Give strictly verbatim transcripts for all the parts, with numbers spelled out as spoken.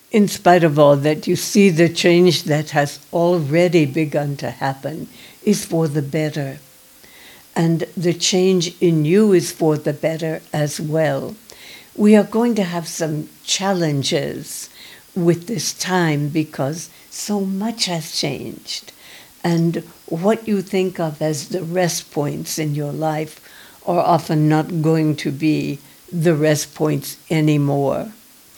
in spite of all that, you see the change that has already begun to happen is for the better. And the change in you is for the better as well. We are going to have some challenges with this time because so much has changed. And what you think of as the rest points in your life are often not going to be the rest points anymore.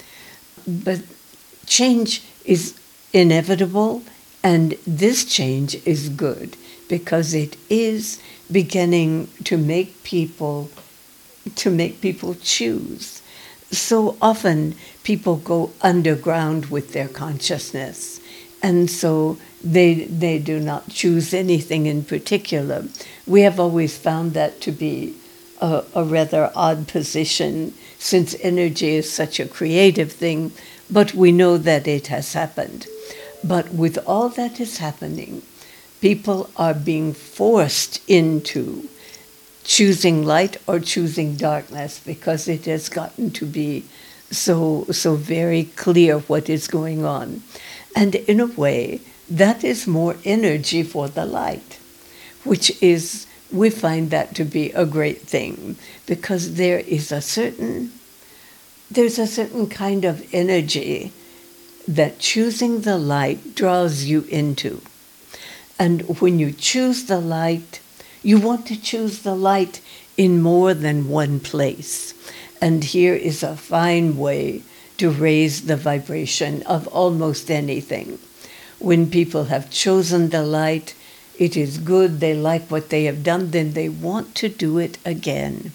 But change is inevitable, and this change is good because it is beginning to make people to make people choose. So often people go underground with their consciousness, and so they they do not choose anything in particular. We have always found that to be a, a rather odd position, since energy is such a creative thing, but we know that it has happened. But with all that is happening, people are being forced into choosing light or choosing darkness because it has gotten to be so so very clear what is going on. And in a way, that is more energy for the light, which is, we find that to be a great thing, because there is a certain, there's a certain kind of energy that choosing the light draws you into. And when you choose the light, you want to choose the light in more than one place. And here is a fine way to raise the vibration of almost anything. When people have chosen the light, it is good, they like what they have done, then they want to do it again.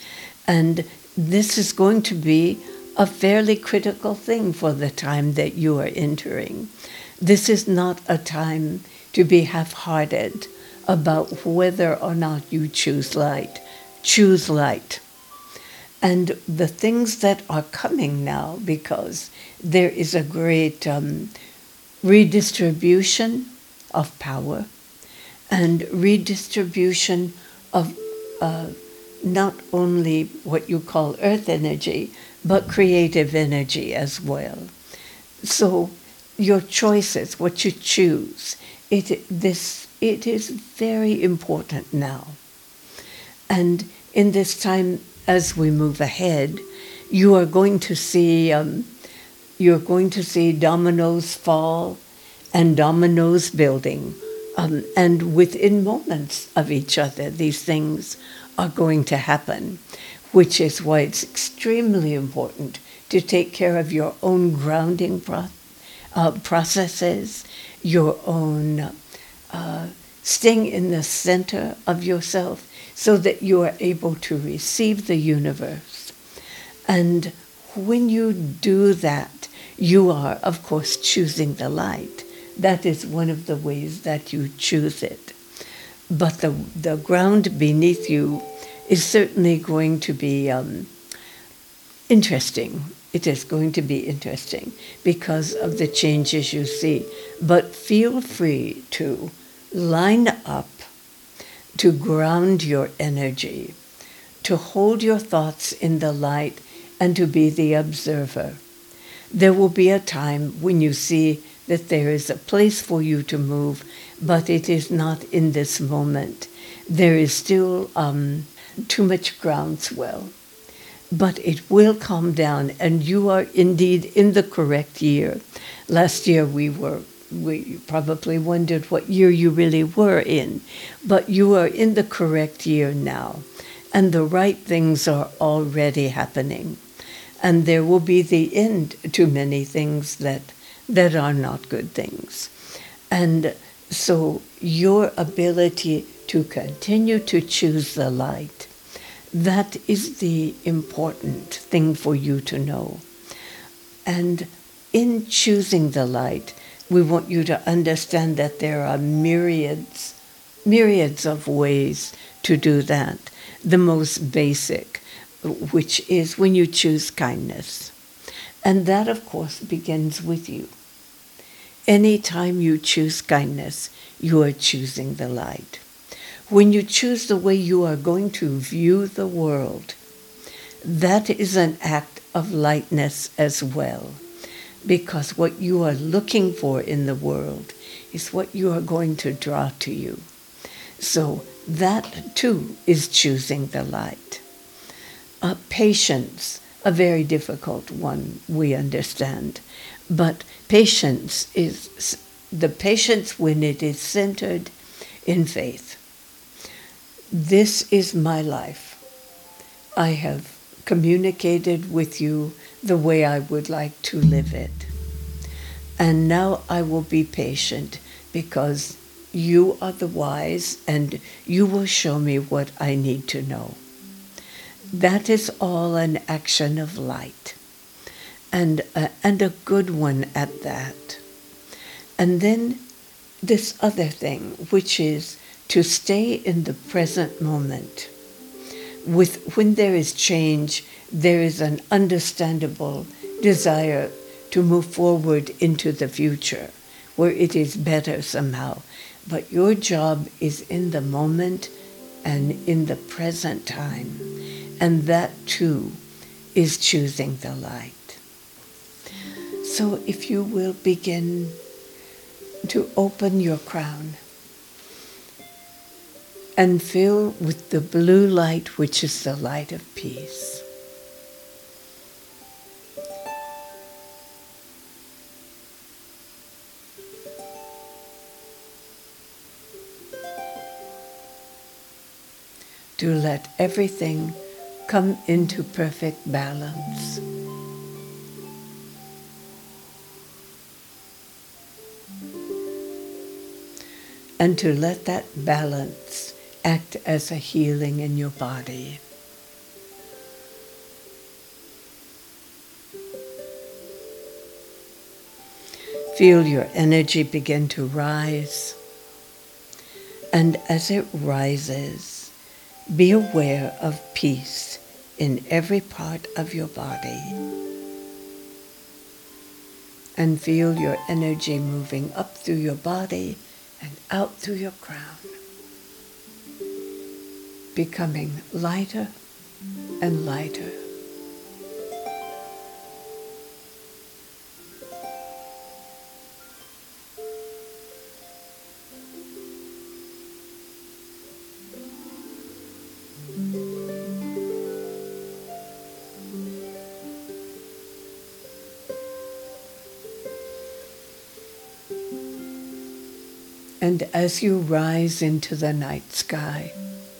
And this is going to be a fairly critical thing for the time that you are entering. This is not a time to be half-hearted about whether or not you choose light. Choose light. And the things that are coming now, because there is a great um, redistribution of power and redistribution of uh, not only what you call earth energy, but creative energy as well. So your choices, what you choose, it, this, it is very important now. And in this time, as we move ahead, you are going to see um, you're going to see dominoes fall and dominoes building, um, and within moments of each other, these things are going to happen, which is why it's extremely important to take care of your own grounding pro- uh, processes, your own uh, staying in the center of yourself, so that you are able to receive the universe. And when you do that, you are, of course, choosing the light. That is one of the ways that you choose it. But the, the ground beneath you is certainly going to be um, interesting. It is going to be interesting because of the changes you see. But feel free to line up, to ground your energy, to hold your thoughts in the light, and to be the observer. There will be a time when you see that there is a place for you to move, but it is not in this moment. There is still um, too much groundswell. But it will calm down, and you are indeed in the correct year. Last year we were We probably wondered what year you really were in, but you are in the correct year now, and the right things are already happening. And there will be the end to many things that, that are not good things. And so your ability to continue to choose the light, that is the important thing for you to know. And in choosing the light, we want you to understand that there are myriads, myriads of ways to do that. The most basic, which is when you choose kindness. And that, of course, begins with you. Anytime you choose kindness, you are choosing the light. When you choose the way you are going to view the world, that is an act of lightness as well. because what you are looking for in the world is what you are going to draw to you. So that too is choosing the light. Uh, patience, a very difficult one, we understand. But patience is the patience when it is centered in faith. This is my life. I have communicated with you the way I would like to live it. And now I will be patient because you are the wise and you will show me what I need to know. That is all an action of light, and a, and a good one at that. And then this other thing, which is to stay in the present moment. With when there is change, there is an understandable desire to move forward into the future, where it is better somehow. But your job is in the moment and in the present time. And that too is choosing the light. So if you will begin to open your crown and fill with the blue light, which is the light of peace. To let everything come into perfect balance. And to let that balance act as a healing in your body. Feel your energy begin to rise. And as it rises, be aware of peace in every part of your body. And feel your energy moving up through your body and out through your crown, becoming lighter and lighter. And as you rise into the night sky,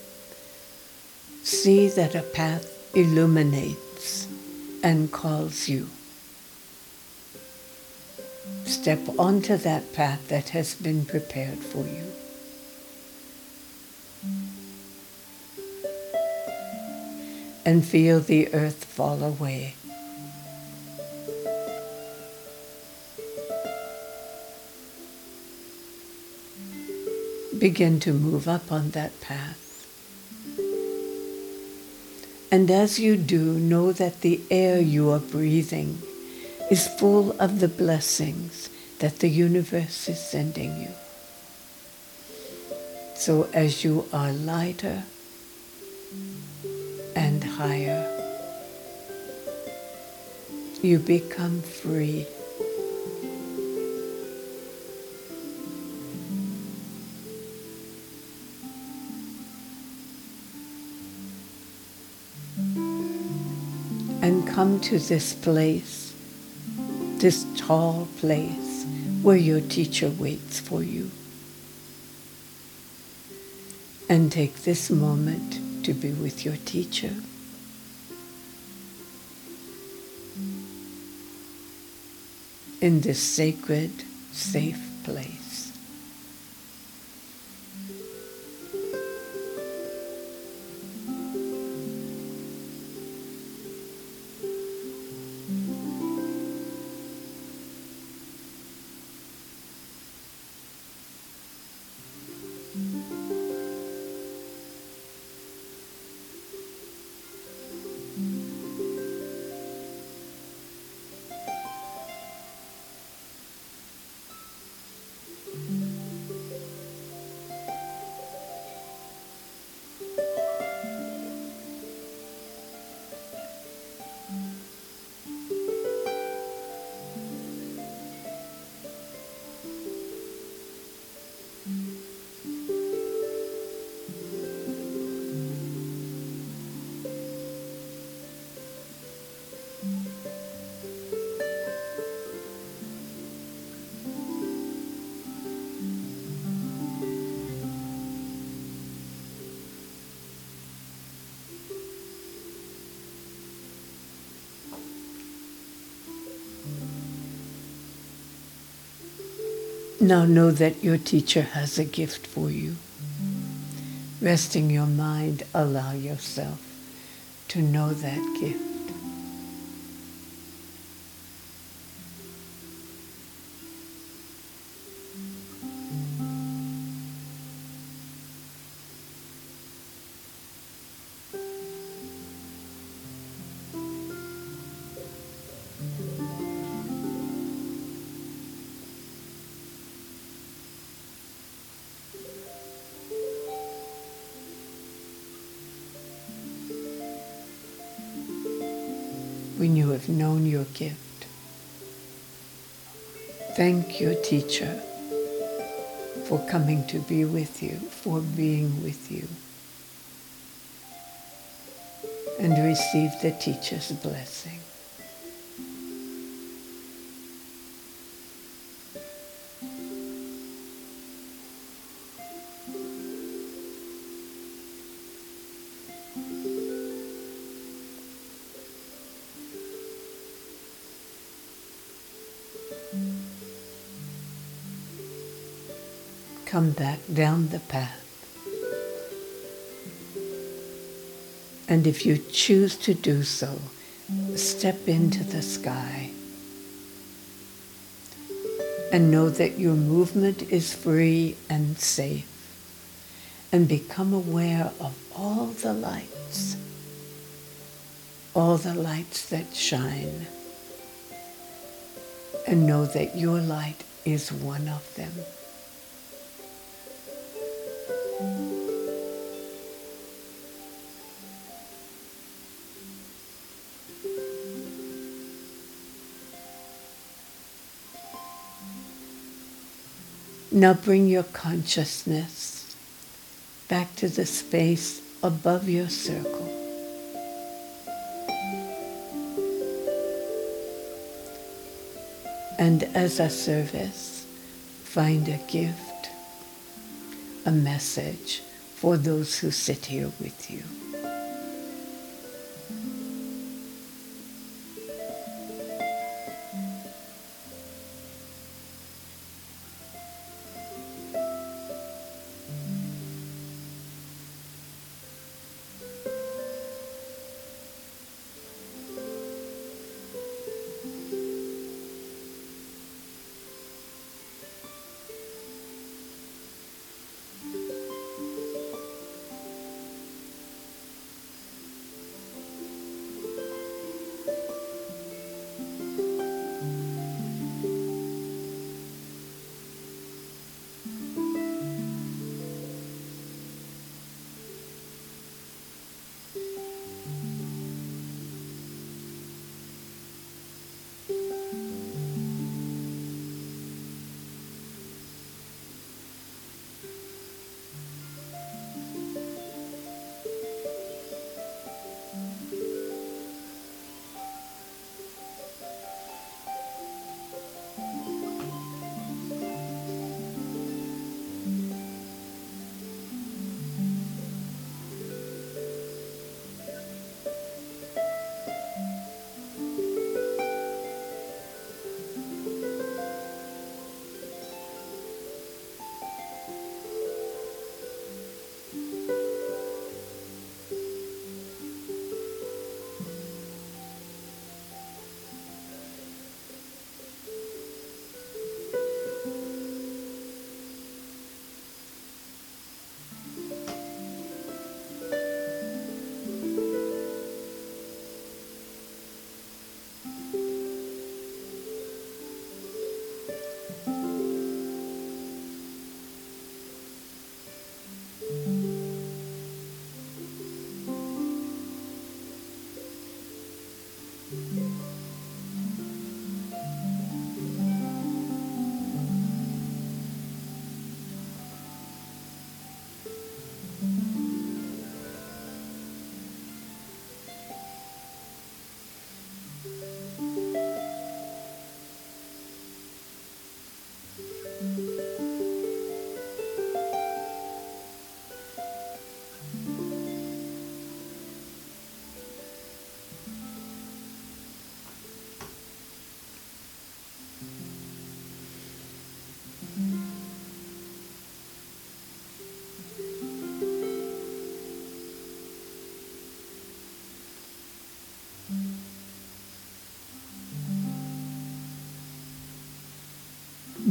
see that a path illuminates and calls you. Step onto that path that has been prepared for you. And feel the earth fall away. Begin to move up on that path. And as you do, know that the air you are breathing is full of the blessings that the universe is sending you. So as you are lighter and higher, you become free. And come to this place, this tall place where your teacher waits for you. And take this moment to be with your teacher. In this sacred, safe place. Now know that your teacher has a gift for you. Resting your mind, allow yourself to know that gift. When you have known your gift, thank your teacher for coming to be with you, for being with you, and receive the teacher's blessing. Come back down the path. And if you choose to do so, step into the sky and know that your movement is free and safe, and become aware of all the lights, all the lights that shine, and know that your light is one of them. Now bring your consciousness back to the space above your circle. And as a service, find a gift, a message for those who sit here with you.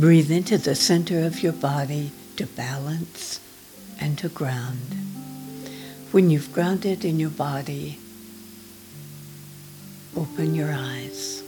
Breathe into the center of your body to balance and to ground. When you've grounded in your body, open your eyes.